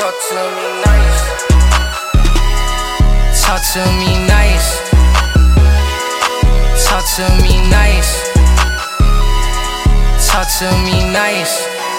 Talk to me nice. Talk to me nice. Talk to me nice. Talk to me nice.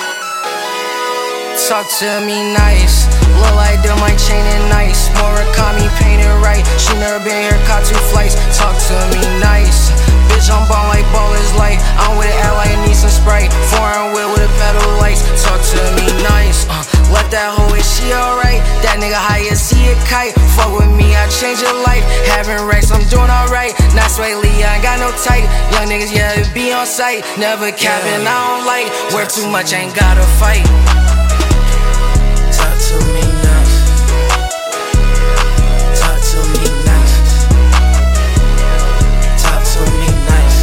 Talk to me nice. Look like them, my chain and nice. Murakami painted right. She never been here, caught 2 flights. Talk to me nice. Bitch, I'm ballin' like ballers light. I'm with it, act like I need some Sprite. Foreign wheel with a pedal lights. Talk to me nice. Left that hoe, is she alright? That nigga high as see a kite. Fuck with me, I change your life. Having racks, I'm doing alright. Not Sway Lee, I ain't got no type. Young niggas, yeah, it be on sight. Never capping, I don't like. Work too much, ain't gotta fight. Talk to me nice. Talk to me nice. Talk to me nice.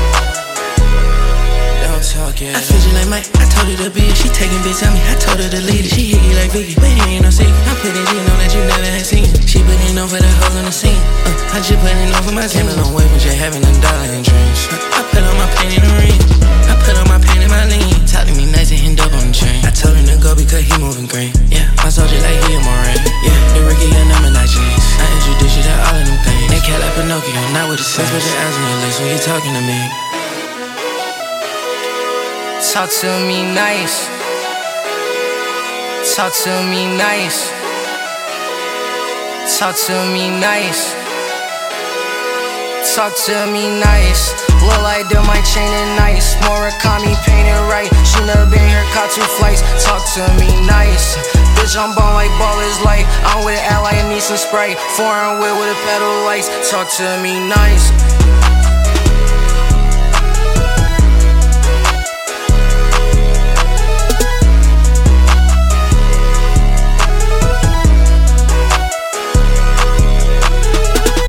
Don't talk it. I feel you like Mike. I told her to be it. She taking bits on me. I told her to lead it. She hit you like Vicky, but it ain't no secret. I put it in on that you never had seen. She put it on for the hoes on the scene. I just put it on for my team. Don't wait for just having $1 in dreams. I put on my pain in the ring. I put on my pain in my lean. Talk to me nice and end up on the train. I told him to go because he moving green. Yeah, my soldier like he in my rain. Yeah, the Ricky and I'm in that jeans. I introduce you to all of them things. They cat like Pinocchio, not with the sense. Put your eyes on your lips when you talking to me. Talk to me nice. Talk to me nice. Talk to me nice. Talk to me nice. Look like them, my chain and nice. Murakami painted right. She never been here, caught 2 flights. Talk to me nice. Bitch, I'm ballin' like ballers light. I'm with it, act like I need some Sprite. Foreign wheel with a pedal lights. Talk to me nice.